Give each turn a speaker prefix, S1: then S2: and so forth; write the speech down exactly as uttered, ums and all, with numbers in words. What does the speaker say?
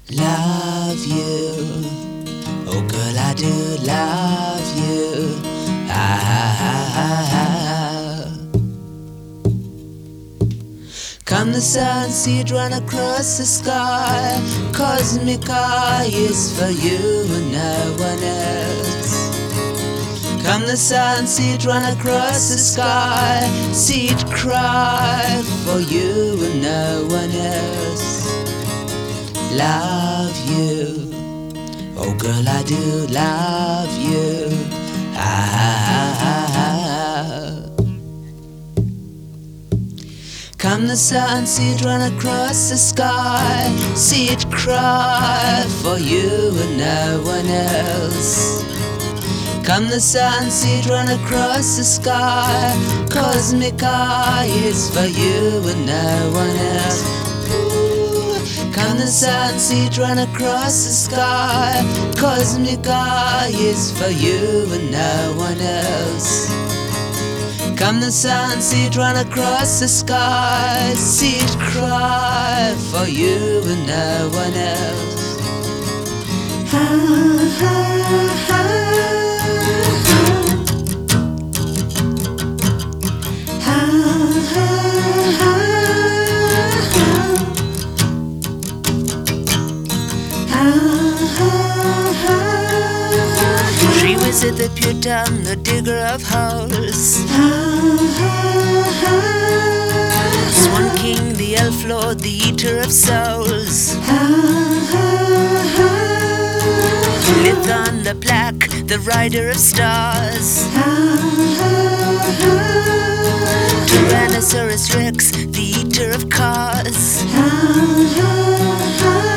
S1: love you. Oh girl, I do love you. Ah. Come the sunset run across the sky. Cosmic eye is for you and no one else. Come the sunset run across the sky. See it cry for you and no one else. Love you. Oh girl, I do love you. Ah. Come the sunset run across the sky. See it cry for you and no one else. Come the sunset run across the sky. Cosmic eye is for you and no one else. Ooh. Come the sunset run across the sky. Cosmic eye is for you and no one else. Come the sunset run across the sky. See it cry for you and no one else. Ha, ha, ha. She was at the Putum, the digger of holes. Swan King, the elf lord, the eater of souls. Lithon the black, the rider of stars. Tyrannosaurus Rex, the eater of cars.